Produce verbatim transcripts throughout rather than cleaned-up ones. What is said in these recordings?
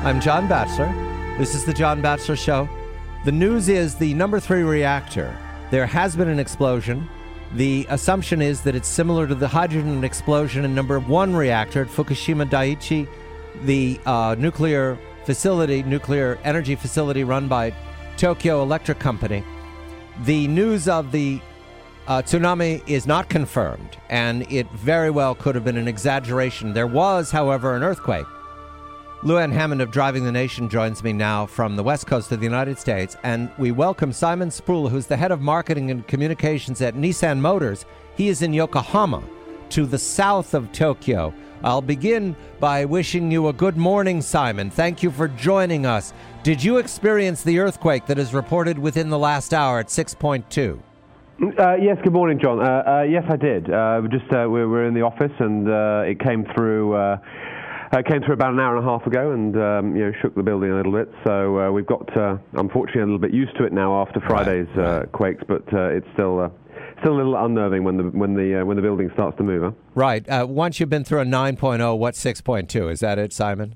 I'm John Batchelor. This is the John Batchelor Show. The news is the number three reactor. There has been an explosion. The assumption is that it's similar to the hydrogen explosion in number one reactor at Fukushima Daiichi, the uh, nuclear facility, nuclear energy facility run by Tokyo Electric Company. The news of the uh, tsunami is not confirmed, and it very well could have been an exaggeration. There was, however, an earthquake. Luann Hammond of Driving the Nation joins me now from the west coast of the United States, and we welcome Simon Sproul, who's the head of marketing and communications at Nissan Motors. He is in Yokohama, to the south of Tokyo. I'll begin by wishing you a good morning, Simon. Thank you for joining us. Did you experience the earthquake that is reported within the last hour at six point two? Uh, yes, good morning, John. Uh, uh, yes, I did. Uh, we just uh, we were in the office, and uh, it came through. Uh, Uh, came through about an hour and a half ago, and um, you know, shook the building a little bit. So uh, we've got, uh, unfortunately, a little bit used to it now after Friday's right, right. Uh, quakes, but uh, it's still uh, still a little unnerving when the when the uh, when the building starts to move. Huh? Right. Uh, once you've been through a nine point oh, what's six point two? Is that it, Simon?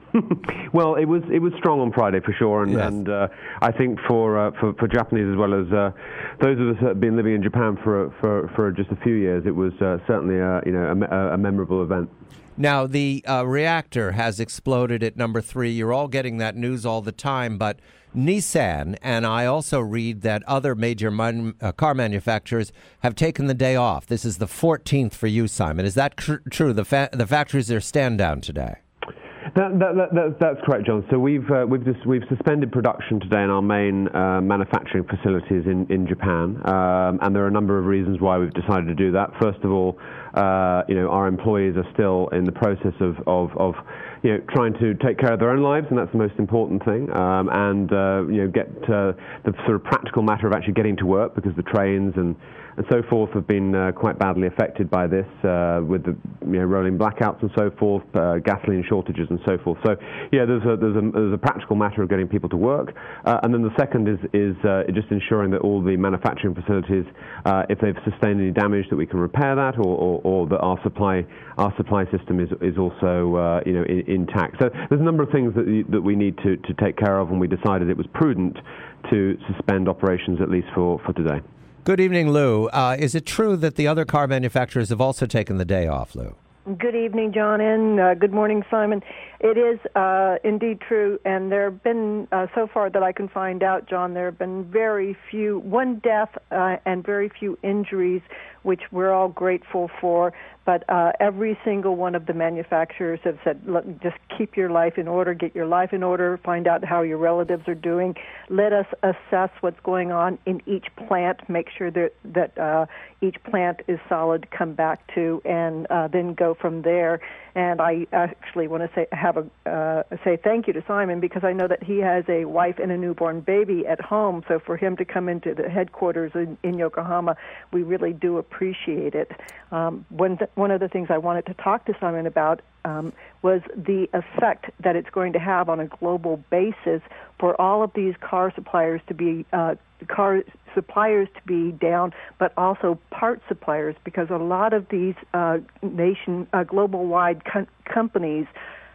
Well, it was it was strong on Friday for sure, and, yes. and uh, I think for, uh, for for Japanese as well as uh, those of us that have been living in Japan for for for just a few years, it was uh, certainly a, you know a, a memorable event. Now, the uh, reactor has exploded at number three. You're all getting that news all the time, but Nissan, and I also read that other major man, uh, car manufacturers have taken the day off. This is the fourteenth for you, Simon. Is that tr- true? The fa- the factories are stand down today. That, that, that, that, that's correct, John. So we've uh, we've just we've suspended production today in our main uh, manufacturing facilities in in Japan, um, and there are a number of reasons why we've decided to do that. First of all, uh, you know, our employees are still in the process of of, of you know trying to take care of their own lives, and that's the most important thing. Um, and uh, you know, get uh, the sort of practical matter of actually getting to work, because the trains and and so forth have been uh, quite badly affected by this, uh, with the you know rolling blackouts and so forth, uh, gasoline shortages and so forth. So yeah, there's a there's a there's a practical matter of getting people to work, uh, and then the second is is uh, just ensuring that all the manufacturing facilities, uh, if they've sustained any damage, that we can repair that, or, or, or that our supply our supply system is is also uh, you know in, intact. So there's a number of things that you, that we need to, to take care of, and we decided it was prudent to suspend operations at least for, for today. Good evening, Lou. Uh, is it true that the other car manufacturers have also taken the day off, Lou? Good evening, John, and uh, good morning, Simon. It is uh, indeed true, and there have been, uh, so far that I can find out, John, there have been very few, one death uh, and very few injuries, which we're all grateful for. But uh, every single one of the manufacturers have said, look, just keep your life in order, get your life in order, find out how your relatives are doing. Let us assess what's going on in each plant, make sure that, that uh, each plant is solid, come back to, and uh, then go from there. And I actually want to say have a uh, say thank you to Simon, because I know that he has a wife and a newborn baby at home. So for him to come into the headquarters in, in Yokohama, we really do appreciate it. Um, one th- one of the things I wanted to talk to Simon about um, was the effect that it's going to have on a global basis for all of these car suppliers to be uh, car suppliers to be down, but also part suppliers, because a lot of these uh, nation uh, global-wide co- companies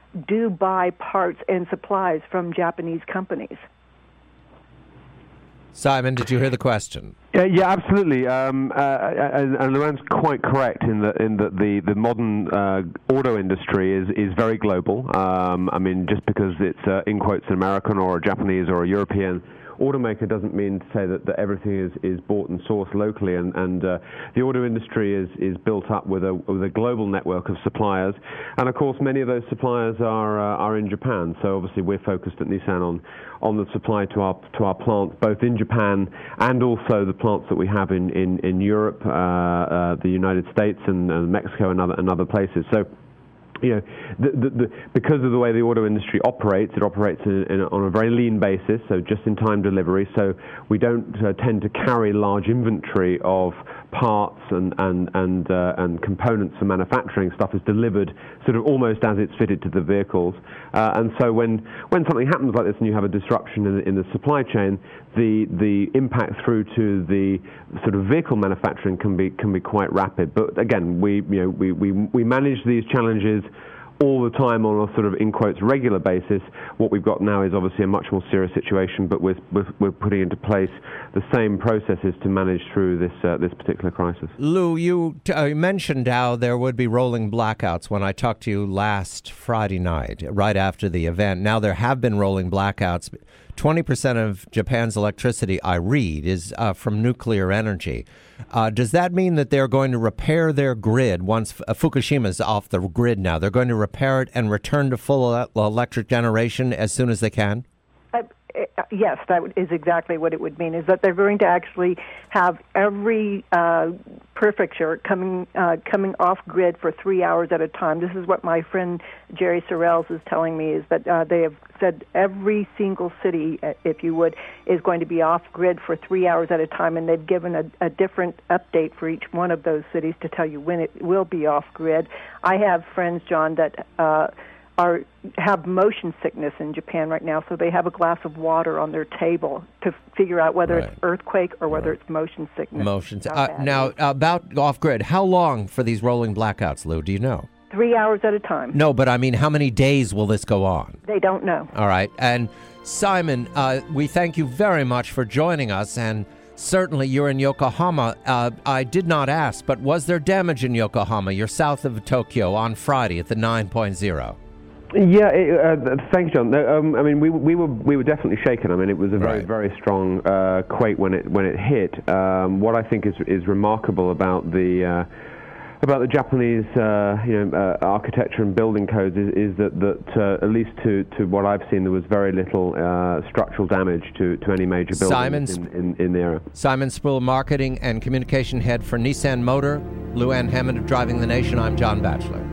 do buy parts and supplies from Japanese companies. Simon, did you hear the question? Uh, yeah, absolutely. Um, uh, and, and Luann's quite correct in that in that the the modern uh, auto industry is is very global. Um, I mean, just because it's uh, in quotes an American or a Japanese or a European automaker doesn't mean to say that, that everything is, is bought and sourced locally, and, and uh, the auto industry is, is built up with a with a global network of suppliers, and of course many of those suppliers are uh, are in Japan. So obviously we're focused at Nissan on on the supply to our to our plants both in Japan and also the plants that we have in in, in Europe, uh, uh, the United States, and, and Mexico, and other and other places. So. You know, the, the, the, because of the way the auto industry operates, it operates in, in, on a very lean basis, so just-in-time delivery. So we don't uh, tend to carry large inventory of parts and and and, uh, and components for manufacturing. Stuff is delivered sort of almost as it's fitted to the vehicles. Uh, and so when when something happens like this and you have a disruption in the, in the supply chain, the the impact through to the sort of vehicle manufacturing can be can be quite rapid. But again, we you know we we, we manage these challenges all the time on a sort of, in quotes, regular basis. What we've got now is obviously a much more serious situation, but we're, we're, we're putting into place the same processes to manage through this uh, this particular crisis. Lou, you t- uh, mentioned how there would be rolling blackouts when I talked to you last Friday night, right after the event. Now there have been rolling blackouts. twenty percent of Japan's electricity, I read, is uh, from nuclear energy. Uh, does that mean that they're going to repair their grid once uh, Fukushima's off the grid now? They're going to repair it and return to full ele- electric generation as soon as they can? Uh, yes, that is exactly what it would mean, is that they're going to actually have every uh, prefecture coming uh, coming off grid for three hours at a time. This is what my friend Jerry Sorrells is telling me, is that uh, they have said every single city, if you would, is going to be off grid for three hours at a time, and they've given a, a different update for each one of those cities to tell you when it will be off grid. I have friends, John, that uh, are have motion sickness in Japan right now, so they have a glass of water on their table to figure out whether Right. it's earthquake or whether Right. it's motion sickness. Motions. How Uh, bad now, it is. about off-grid, how long for these rolling blackouts, Lou? Do you know? Three hours at a time. No, but I mean, how many days will this go on? They don't know. All right. And Simon, uh, we thank you very much for joining us. And certainly you're in Yokohama. Uh, I did not ask, but was there damage in Yokohama? You're south of Tokyo on Friday at the nine point oh. Yeah, it, uh, thanks, John. No, um, I mean, we we were we were definitely shaken. I mean, it was a very Right. very strong uh, quake when it when it hit. Um, what I think is is remarkable about the uh, about the Japanese uh, you know uh, architecture and building codes is, is that that uh, at least to, to what I've seen, there was very little uh, structural damage to, to any major buildings in, in, in the area. Simon Spruill, Marketing and Communication Head for Nissan Motor. Lou Ann Hammond of Driving the Nation. I'm John Batchelor.